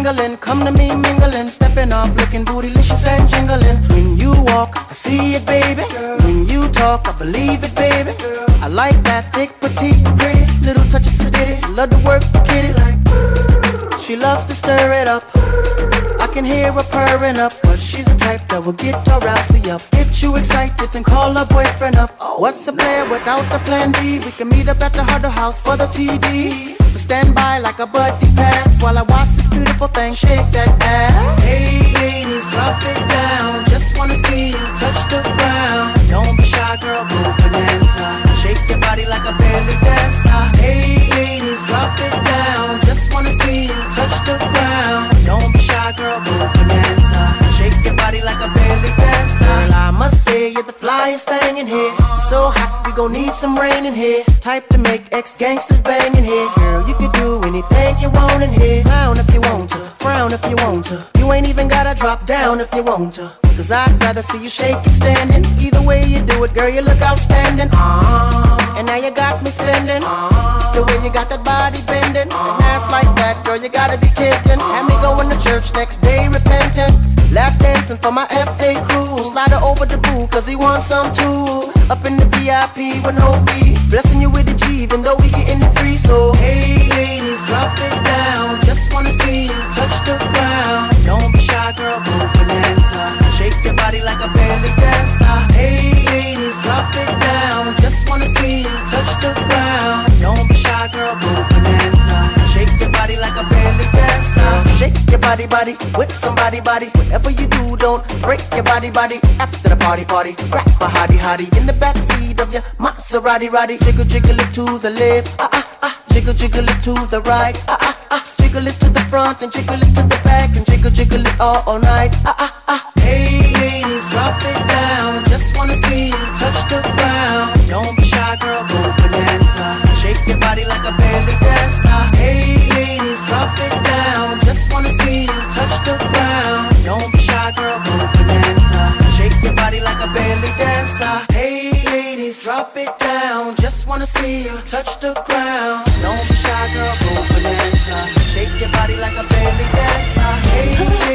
tingling. Come to me mingling, stepping off, looking bootylicious and jingling. When you walk, I see it, baby. When you talk, I believe it, baby. I like that thick, petite, pretty, little touch of acidity. Love to work the kitty like. She loves to stir it up. I can hear her purring up, but she's the type that will get her rousey up. Get you excited and call her boyfriend up. What's a player without a plan B? We can meet up at the Huddle House for the TD. So stand by like a buddy pass while I watch this beautiful thing shake that ass. Hey ladies, drop it down. Just wanna see you touch the ground. Don't be shy, girl, go bonanza. Shake your body like a belly dancer. Hey ladies, drop it down. Just wanna see you touch the ground. Don't be shy, girl, go bonanza. Shake your body like a belly dancer. Girl, I must say you're the flyest thing in here. You're so hot, we gon' need some rain in here. Type to make ex-gangsters bang in here. Girl, you can do anything you want in here. Frown if you want to, frown if you want to. You ain't even gotta drop down if you want to. Cause I'd rather see you shake it standing. Either way you do it, girl, you look outstanding. And now you got me spending. The way you got that body bending. And ass like that, girl, you gotta be kidding. Had me going to church next day repentant. Lap dancing for my FA crew. Slide her over the boo, cause he wants some too. Up in the VIP with no fee. Blessing you with a G, even though we getting it free. So, hey ladies, drop it down. Just wanna see you touch the ground. Don't be shy, girl, go bonanza. Shake your body like a belly dancer. Hey ladies, drop it down. Just wanna see you touch the ground. Don't be shy, girl, go bonanza. Shake your body like a belly dancer. Shake your body, body, with somebody, body. Whatever you do, don't break your body, body. After the party, party, grab a hottie, hottie in the backseat of your Maserati, roddy. Jiggle, jiggle it to the left, jiggle, jiggle it to the right, jiggle it to the front and jiggle it to the back and jiggle, jiggle it all night, Hey ladies, drop it down. Just wanna see you touch the ground. Don't be shy, girl, go bonanza. Shake your body like a belly dancer. Hey ladies, drop it down. Just wanna see you touch the ground. Don't be shy, girl, go bonanza. Shake your body like a belly dancer. Hey ladies, drop it down. Just wanna see you touch the ground. Don't be shy, girl, go bonanza. Shake your body like a belly dancer. Hey